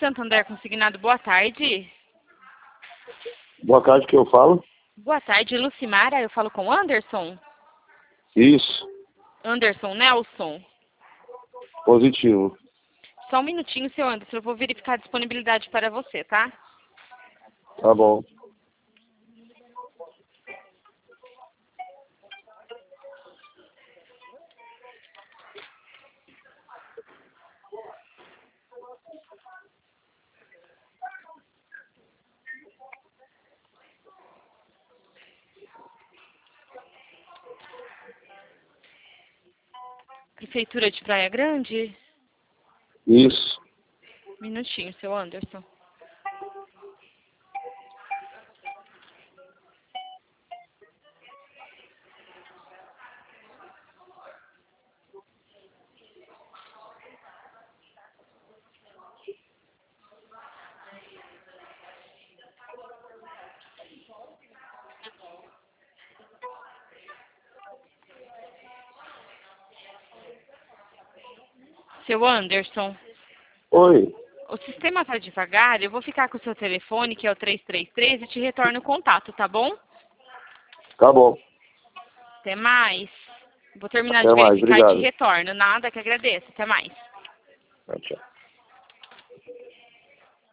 Santander Consignado, boa tarde. Boa tarde, que eu falo? Boa tarde, Lucimara, eu falo com Anderson? Isso, Anderson Nelson. positivo. Só um minutinho, seu Anderson, eu vou verificar a disponibilidade para você, tá? Tá bom. Prefeitura de Praia Grande? Isso. Minutinho, seu Anderson. Seu Anderson, Oi, o sistema tá devagar, eu vou ficar com o seu telefone, que é o 333, e te retorno o contato, tá bom? tá bom. Até mais. Vou terminar Até de mais, verificar e te obrigado. retorno. Nada, que agradeço. Até mais. Tchau, tchau.